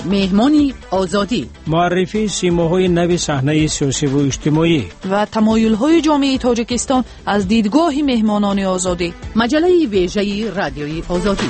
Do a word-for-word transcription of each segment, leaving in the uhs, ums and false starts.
مهمانی آزادی، معرفی سیماهای نو صحنه سیاسی و اجتماعی و تمایل‌های جامعه تاجیکستان از دیدگاه مهمانان آزادی. مجله ویژه رادیوی آزادی.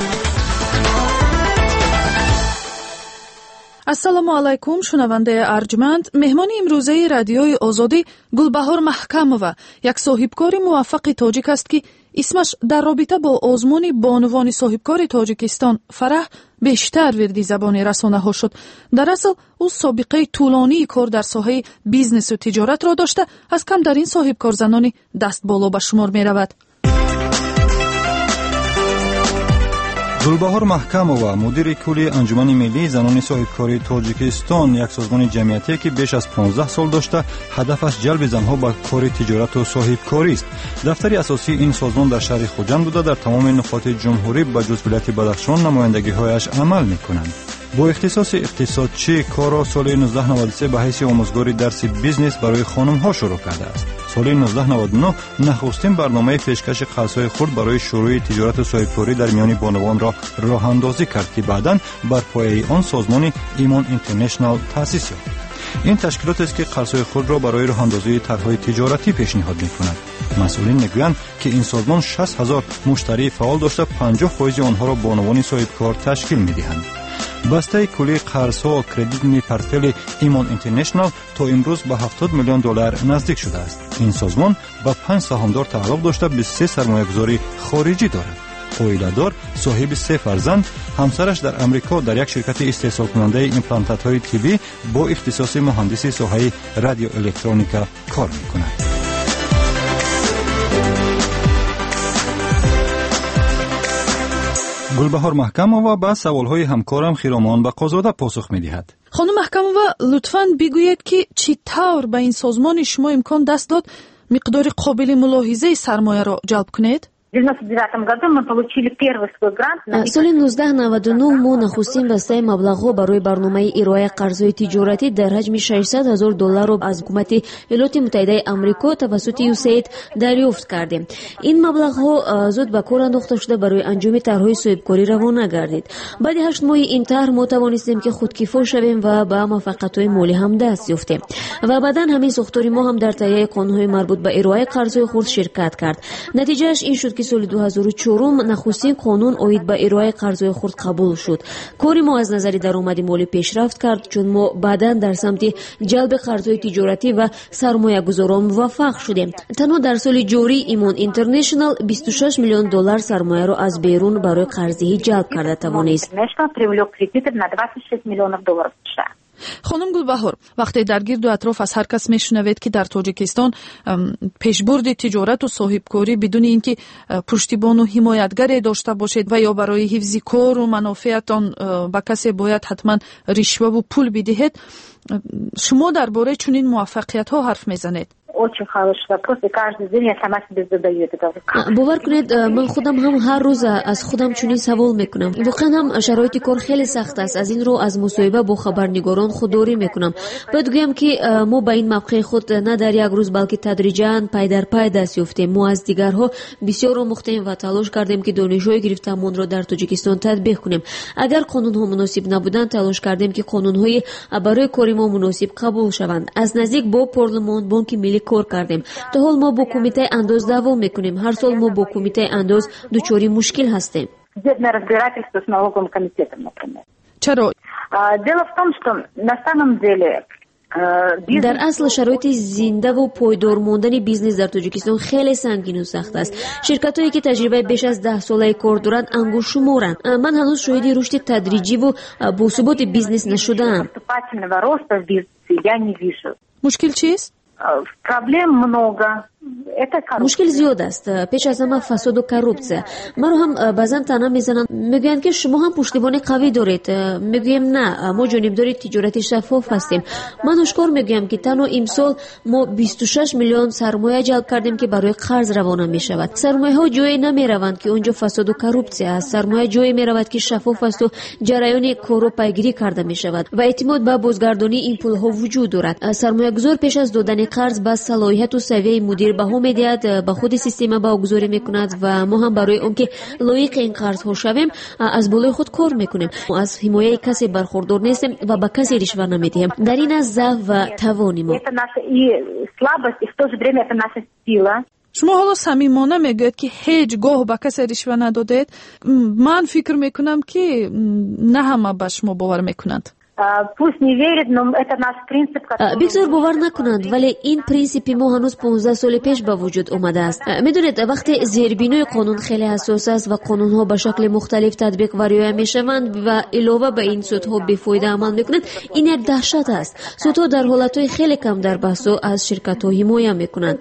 السلام علیکم شنونده ارجمند. مهمان امروزه رادیوی آزادی گلبهار محکمова یک صاحبکار موفق تاجیک است که اسمش در رابطه با آزمون بانوان صاحبکار تاجیکستان فرح بیشتر وردی زبان رسانه ها شد. در اصل او سابقه طولانی کار در ساحه بیزنس و تجارت را داشته، از کم در این صاحبکار زنانی دست بالا به شمار می رود. گلبهار محکمова مدیر کلی انجمن ملی زنان صاحبکاری تاجیکستان، یک سازمان جمعیتی که بیش از پانزده سال داشته هدفش جلب زنها به کار تجارت و صاحبکاری است. دفتر اساسی این سازمان در شهر خوجند بوده در تمام نقاط جمهوری به جز ولایت بدخشان نمایندگی‌هایش عمل می‌کنند. با اختصاص اقتصادچی کار را سال نوزده نود و سه به حیث آموزگار درس بیزنس برای خانم‌ها شروع کرده است. سال نوزده نود و نه نخستین برنامه پیشکش قرض‌های خرد برای شروع تجارت و صاحبکاری در میان بانوان را راه اندازی کرد که بعداً بر پایه آن سازمان ایمان اینترنشنال تأسیس یافت. این تشکیلات است که قرض‌های خرد را برای راه اندازی طرح‌های تجارتی پیشنهاد می‌کند. مسئولین میگویند که این سازمان شصت هزار مشتری فعال داشته، پنجاه درصد آنها را بانوان صاحبکار تشکیل می‌دهند. بسته کلی قرض‌ها و کردیت پورتفولیوی ایمان اینترنشنال تا امروز به هفتاد میلیون دلار نزدیک شده است. این سازمان با پنج سهامدار تعلق داشته به سه سرمایه‌گذاری خارجی دارد. عائله‌دار صاحب سه فرزند، همسرش در امریکا در یک شرکت استحصال کننده ایمپلانتات‌های طبی با اختصاص مهندسی ساحه رادیو الکترونیکا کار می‌کند. گلبهار محکمова با سوال‌های همکارم خیرامان با قازاده پاسخ می‌دهد. خانم محکمова لطفاً بگویید که چی طور به این سازمان شما امکان دست داد مقدار قابل ملاحظه سرمایه را جلب کنید؟ سال نوزده نود و نه ما نخستین بسته مبلغ برای برنامه ارائه قرض‌های تجارتی در حجم ششصد هزار دلار را از حکومت ایالات متحده آمریکا توسط یوسید دریافت کردیم. این مبلغ‌ها زود به کار انداخته شده برای انجام طرح‌های صاحبکاری روانه گردید. بعد هشت ماه این طرح ما توانستیم که خودکفا شویم و به موفقیت‌های مالی هم دست یافتیم و بعداً همین ساختار ما هم در تهیه قانون‌های مربوط به ارائه قرض‌های خرد شرکت کرد. نتیجهش این شد که سال دو هزار و چهار نخستین قانون اید به ارائه قرض‌های خرد قبول شد. کاری ما از نظر درآمد مالی پیشرفت کرد، چون ما بعداً در سمت جلب قرض‌های تجارتی و سرمایه‌گذاران موفق شدیم. تنها در سال جاری ایمان اینترنشنال بیست و شش میلیون دلار سرمایه را از بیرون برای قرضه‌ای جلب کرده توانست. خانم گلبهار، وقتی در گرد و اطراف از هر کس میشنوید که در تاجیکستان پیشبرد تجارت و صاحبکاری بدون اینکه پشتیبان و حمایتگری داشته باشید و یا برای حفظ کار و منافعتان به کسی باید حتما رشوه و پول بدهید، شما درباره چنین موفقیت ها حرف میزنید؟ باور کنید من خودم هم هر روز از خودم چنین سوال میکنم. واقعا هم شرایط کار خیلی سخت است. از این رو از مصاحبه با خبرنگاران خودداری میکنم. باید گویم که ما به این موقع خود نه در یک روز بلکه تدریجاً پای در پای دست یافتیم. ما از دیگرها بسیار آموختیم و تلاش کردیم که دانش‌های گرفته‌مان را در تاجیکستان تطبیق کنیم. اگر قانون‌ها مناسب نبودند تلاش کردیم که قانون‌های برای کار ما مناسب قبول شوند. از نزدیک با پارلمان، بانک ملی کار کردیم. تا حال ما با کمیته انداز دعوا میکنیم. هر سال ما با کمیته انداز دچار مشکل هستیم. چرا؟ در اصل شرایط زنده و پایدار ماندن بیزنس در تاجیکستان خیلی سنگین و سخت است. شرکت‌هایی که تجربه بیش از ده ساله کار دارند انگشت شمارند. من هنوز شاهد رشد تدریجی و باثبات بیزنس نشدم. مشکل چیست؟ مشکل زیاد است. پیش از همه فساد و کروپسیون. ما رو هم بعضن تنها میزنن، میگن که شما هم پشتیبانی قوی دارید. میگیم نه، ما جانبدار تجارت شفاف هستیم. من اشکار میگم که تنها امسال ما بیست و شش میلیون سرمایه جلب کردیم که برای قرض روانه میشود. سرمایه ها جایی نمیروند که اونجا فساد و کروپسیون است. سرمایه جایی میرود که شفاف است و جریان کارو پیگیری کرده میشود و اعتماد به بازگردانی این پول ها وجود دارد. سرمایه گذار پیش از دادن قرض با صلاحیت و سویه مدیر بها میدهد، به خود سیستم واگذاری میکند و ما هم برای اون که لایق این قرض ها شویم از بالای خود کار میکنیم. ما از حمایت کسی برخوردار نیستیم و به کسی رشوه نمیدهیم. در این از ضعف و توان ما. شما حالا صمیمانه میگوید که هیچ گاه به کسی رشوه ندادید. من فکر میکنم که نه همه به شما باور میکنند. بگذار باور نکنند، ولی این پرینسیپ ما هنوز پانزده سال پیش به وجود اومده است. میدونید وقتی زیربینای قانون خیلی حساس است و قانون ها به شکل مختلف تطبیق و رعایت میشوند و علاوه به این سودها بیفایده عمل میکنند، این یک دهشت است. سودها در حالتهای خیلی کم در بحث از شرکت ها حمایت میکنند.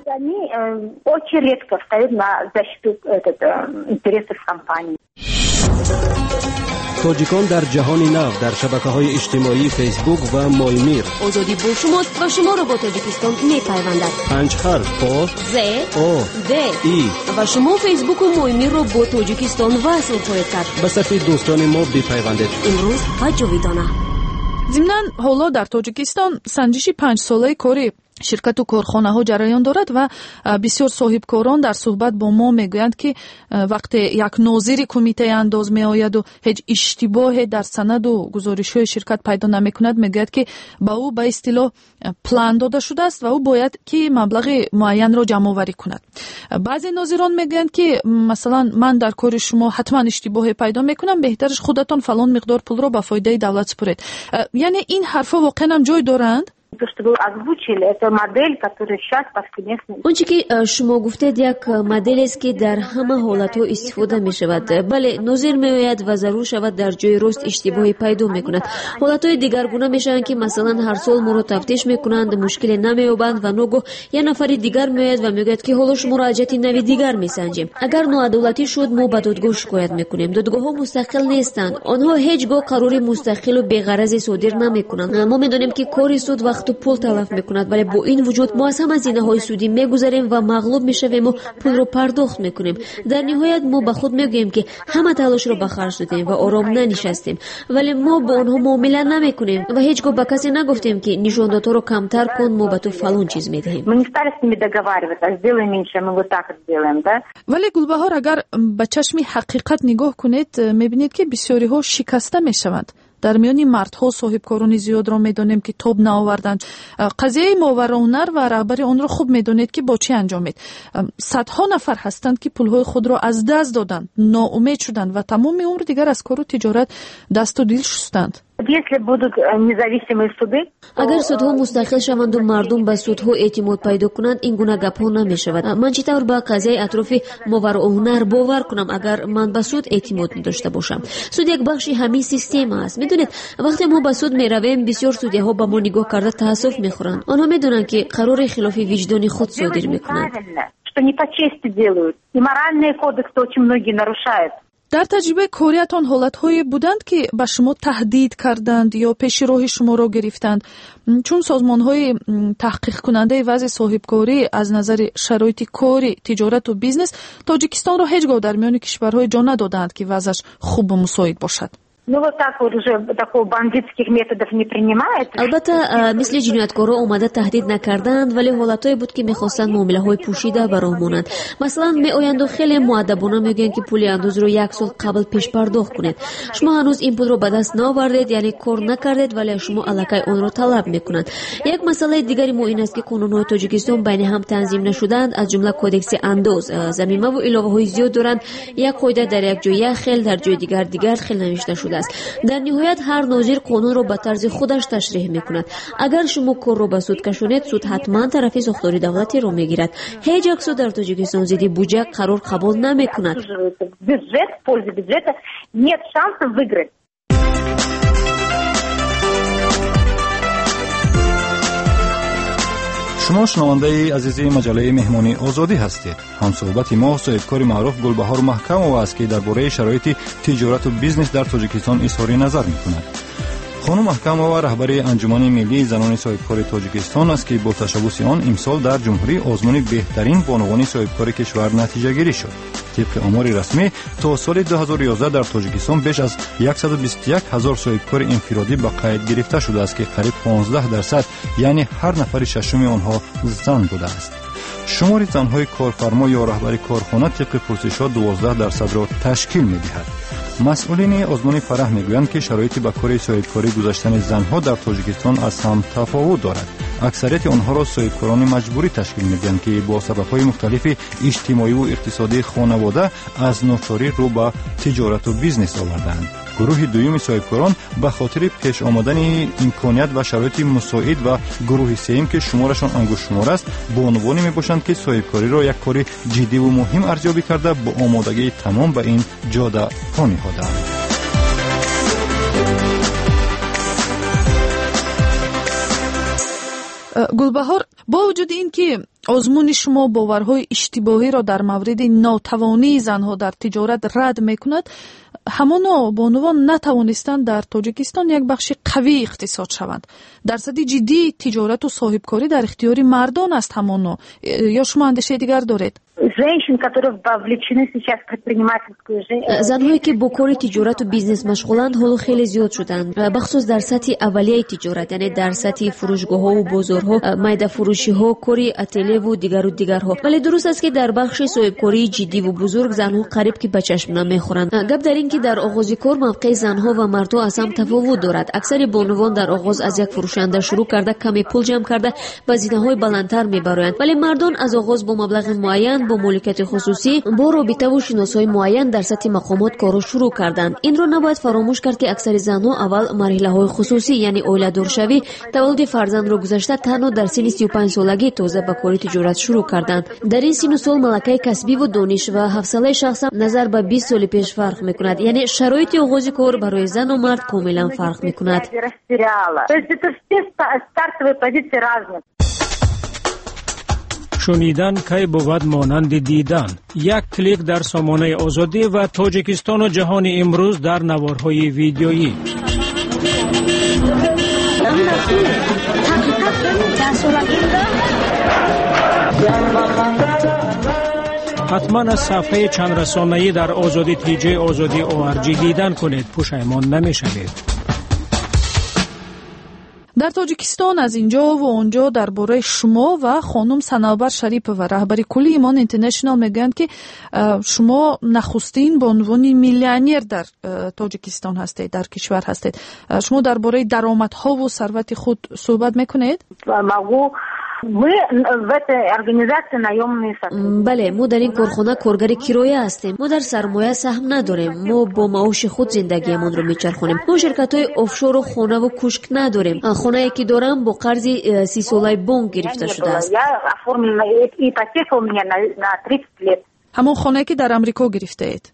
تاجیکان در جهان نو در شبکه‌های اجتماعی فیسبوک و مایمیر. آزادی با شما و شما را با تاجیکستان می‌پیوندد. پنج حرف با ز او د ای و شما فیسبوک و مایمیر را با تاجیکستان وصل خواهید کرد. به صفحه دوستان ما بپیوندید. امروز و جاویدانه. ضمناً حالا در تاجیکستان سنجشی پنج ساله کاری شرکت و کارخانه‌ها جریان دارد و بسیار صاحبکاران در صحبت با ما میگویند که وقتی یک ناظر کمیته انداز میآید و هیچ اشتباهی در سند و گزارش‌های شرکت پیدا نمی‌کند، میگوید که با او به اصطلاح پلان داده شده است و او باید که مبلغ معین را جمع آوری کند. بعضی ناظران میگویند که مثلا من در کار شما حتما اشتباهی پیدا میکنم، بهترش خودتان فلان مقدار پول را به فایده دولت سپرید. یعنی این حرفا واقعا هم جای دارند؟ То, что вы озвучили, это модель, которая сейчас повсеместно. اونچه که شما گفتید یک مدل است که در همه حالت‌ها استفاده می‌شود. بله، ناظر می‌آید و ضرور شود در جای راست اشتباهی پیدا می‌کند. حالت‌های دیگرگونه میشن که مثلا هر سال ما رو تفتیش می‌کنند، مشکل نمی‌یابند و ناگاه یک نفر دیگر می‌آید و میگوید که حالا شما را حاجت نوی دیگر می‌سنجیم. اگر ناعدالتی شد ما به دادگاه شکایت می‌کنیم. دادگاه‌ها مستقل نیستند. آنها هیچگاه قرار مستقل و بی‌غرض صادر نمی‌کنند. ما می‌دانیم که کاری سود وقت و پول تلف میکند، ولی با این وجود ما از همه هزینه‌های سودی میگذاریم و مغلوب میشویم و پول رو پرداخت میکنیم. در نهایت ما به خود میگوییم که همه تلاش رو به خرج دادیم و آرام ننشستیم، ولی ما با آنها معامله نمیکنیم و هیچگاه به کسی نگفتیم که نشاندادها رو کمتر کن، ما به تو فلان چیز میدهیم. ولی گلبهار اگر به چشم حقیقت نگاه کنید میبینید که بسیاری ها شکسته میشوند. در میان مردها صاحبکاران زیاد را میدانیم که توب نآوردند. قضیه ماورهنر و رهبر آن را خوب میدانید که با چه انجامید. صدها نفر هستند که پولهای خود را از دست دادند، ناامید شدند و تمام عمر دیگر از کار و تجارت دست و دل شستند. اگر سودها مستقل شوند و مردم به سودها اعتماد پیدا کنند، این گونه گپ‌ها نمی‌شود. من چطور به قضیه اطراف ماورهنر باور کنم اگر من به سود اعتماد نداشته باشم؟ سود یک بخشی همین سیستم است. میدونید وقتی ما به سود میرویم بسیار سودی‌ها به ما نگاه کرده تأسف می‌خورند. آنها میدونند که قرار خلاف وجدان خود صادر می‌کنند. در تجربه کاریتان حالت‌هایی بودند که به شما تهدید کردند یا پیش راه شما را گرفتند؟ چون سازمان‌های تحقیق کننده وضع صاحبکاری از نظر شرایط کاری، تجارت و بیزنس تاجیکستان را هیچگاه در میان کشورهای جا ندادند که وضعش خوب و مساعد باشد. Ну вот так вот уже такого бандитских методов не принимает. البته مثل جنایتکارا اومده تهدید نکردند، ولی حالتایی بود که میخواستند معامله های پوشیده براه مونند. مثلا می آیند و خیلی مؤدبانه میگن که پول اندوز رو یک سال قبل پیش پرداخت کنید. شما هنوز این پول رو به دست نآوردید، یعنی کار نکردید، ولی شما الکی اون رو طلب میکنند. یک مسئله دیگری ما این است که قانون‌های تاجیکستان بین هم تنظیم نشدند، از جمله کدکس اندوز. ضمیمه و علاوه های زیاد دارند. یک قاعده در یک جای خیل، در جای دیگر دیگر خیل نوشته شده است. در نهایت هر ناظر قانون رو به طرز خودش تشریح میکند. اگر شما کار رو به سود کشونید، سود حتما طرفی ساختاری دولتی رو میگیرد. هیچ یک سود در تاجیکستان زیدی بودجه قرار قبول نمیکند. Бюджет в пользу бюджета нет шансов выиграть. شما شنونده عزیزی مجله مهمانی آزادی هستید. همصحبت ما صاحبکار معروف گلبهار محکموف است که درباره شرایط تجارت و بیزنس در تاجیکستان اظهار نظر می‌کند. خانم محکموف رهبر انجمن ملی زنان صاحبکار تاجیکستان است که با تشبث آن امسال در جمهوری آزمون بهترین بانوان صاحبکار کشور نتیجه گیری شد. طبق آمار رسمی تا سال دو هزار و یازده در تاجیکستان بیش از صد و بیست و یک هزار صاحبکار انفرادی به قید گرفته شده است که قریب پانزده درصد یعنی هر نفر ششم آنها زن بوده است. شمار زنهای کارفرما یا رهبر کارخانه طبق پرسش‌ها دوازده درصد را تشکیل می‌دهد. مسئولین آزمون فرح میگویند که شرایط به کار صاحبکاری گذاشتن زنها در تاجیکستان از هم تفاوت دارد. اکثریت آنها را صاحبکاران مجبوری تشکیل می‌دهند که با سبب‌های مختلف اجتماعی و اقتصادی خانواده از ناچاری رو به تجارت و بیزنس آوردند. گروه دوم صاحبکاران به خاطر پیش آمدن امکانیت و شرایط مساعد و گروه سوم که شمارشان انگشت شمار است با عنوان میباشند که صاحبکاری را یک کار جدی و مهم ارزیابی کرده با آمادگی تمام به این جاده پا نهادند. گلبهار، با وجود این که آزمون شما باورهای اشتباهی را در مورد ناتوانی زنها در تجارت رد میکند، همانا با عنوان نتوانستند در تاجیکستان یک بخش قوی اقتصاد شوند. درصد جدی تجارت و صاحبکاری در اختیار مردان است همانا، یا شما اندیشه دیگر دارید؟ زنهایی که با کار تجارت و بیزنس مشغولند حالا خیلی زیاد شدند، بخصوص در سطح اولیه تجارت، یعنی در سطح فروشگاه‌ها و بازارها، میده فروشی‌ها، کاری اتلیه و دیگر و دیگرها. ولی درست است که در بخش صاحبکاری جدی و بزرگ زنها قریب که به چشم نمیخورند. گپ در این که در آغاز کار موقع زنها و مردها از هم تفاوت دارد. اکثر بانوان در آغاز از یک فروشنده شروع کرده کمی پول جمع کرده و زینه‌های بلندتر میبرند، ولی مردان از آغاز با مبلغ معین با مالکیت خصوصی با رابطه و شناسایی معین در سطح مقامات کارو شروع کردند. این را نباید فراموش کرد که اکثر زنها اول مرحله‌های خصوصی یعنی اوله دارشوی، تولد فرزند را گذشته تنها در سن سی و پنج سالگی تازه به کار تجارت شروع کردند. در این سن و سال ملکه کسبی و دانش و حوصله شخص نظر به بیست سال پیش فرق میکند، یعنی شرایط آغاز کار برای زن و مرد کاملا فرق میکند. شنیدن کی بود مانند دیدن. یک کلیک در سامانه آزادی و تاجیکستان و جهان امروز در نوارهای ویدیویی. حتما از صفحه چند رسانه‌ای در آزادی تیجی آزادی اوارجی دیدن کنید، پشیمان نمی‌شوید. در تاجیکستان از اینجا و اونجا درباره شما و خانم سنوبر شریپова رهبر کلی ایمان اینترنشنال میگن که شما نخستین به عنوان میلیونر در تاجیکستان هستید، در کشور هستید. شما درباره درآمدها و ثروت خود صحبت میکنید؟ بله، ما در این کارخانه کارگر کرایه هستیم. ما در سرمایه سهم نداریم. ما با معاش خود زندگیمان رو میچرخونیم. ما شرکت‌های آفشور و خانه و کوشک نداریم. خانه‌ای که دارم با قرض سی ساله بانک گرفته شده است. همون خانه‌ای که در امریکا گرفته اید؟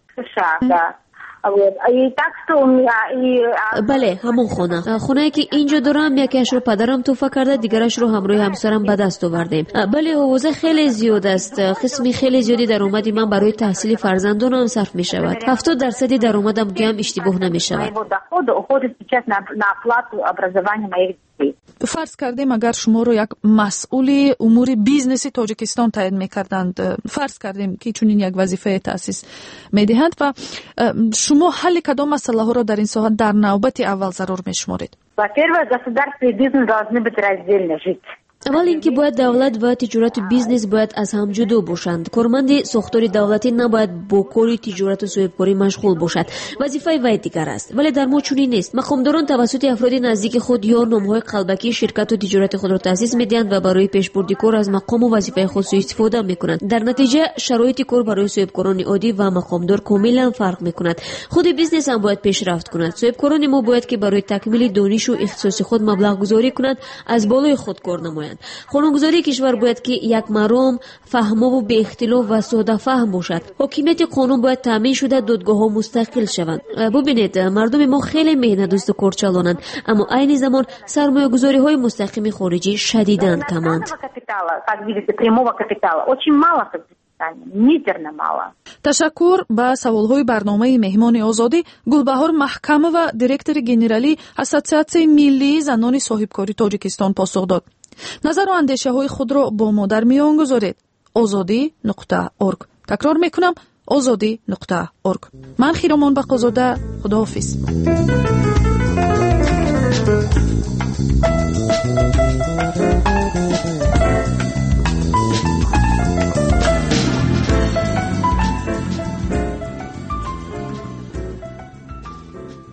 بله، همون خانه. خانه‌ای که اینجا دارم یکیش رو پدرم توفه کرده، دیگرش رو همراه همسرم به دست آوردیم. بله، حوزه خیلی زیاد است. قسمی خیلی زیادی درآمد من برای تحصیل فرزندانم صرف می شود. هفتاد درصد درآمدم گم اشتباه نمی شود. فرض کردیم اگر شما رو یک مسئول امور بیزنسی تاجیکستان تعیین می‌کردند، فرض کردیم که چون این یک وظیفه تأسیس می‌دهند و شما حل کدام مسئله ها را در این ساحه در نوبت اول ضرور می‌شمارید؟ اول اینکه باید دولت و تجارت و بیزنس باید از هم جدا باشند. کارمند ساختار دولتی نباید با کار تجارت و صاحبکاری مشغول باشد. وظیفه وی دیگر است. ولی در ما چنین نیست. مقامداران توسط افراد نزدیک خود یا نام‌های قلبکی شرکت و تجارت خود را تأسیس می‌دهند و برای پیشبرد کار از مقام و وظیفه خود سوء استفاده می‌کنند. در نتیجه شرایط کار برای صاحبکاران عادی و مقامدار کاملا فرق می‌کند. خود بیزنس هم باید پیشرفت کند. صاحبکاران ما باید که برای تکمیل دانش و اختصاص خود مبلغ گذاری کنند، از بالای خود کار نمایند. قانونگذاری کشور باید که یک مرام، فهم و به اختلاف و ساده فهم باشد. حاکمیت قانون باید تامین شده، دادگاه‌ها مستقل شوند. ببینید، مردم ما خیلی مهنت دوست و کارچلانند، اما عین زمان سرمایه‌گذاری‌های مستقیم خارجی شدیداً کمند. تشکر. به سوالهای برنامه مهمان آزادی گلبهار محکمова دиректор گنرالی اسоциация ملی زنان صاحبکاری تاجیکستان پاسخ داد. نظر و اندیشه های خود را با ما در میان گذارید. آزادی نقطه اورگ. تکرار میکنم آزادی نقطه اورگ. من خیرامان بقازاده. خداحافظ.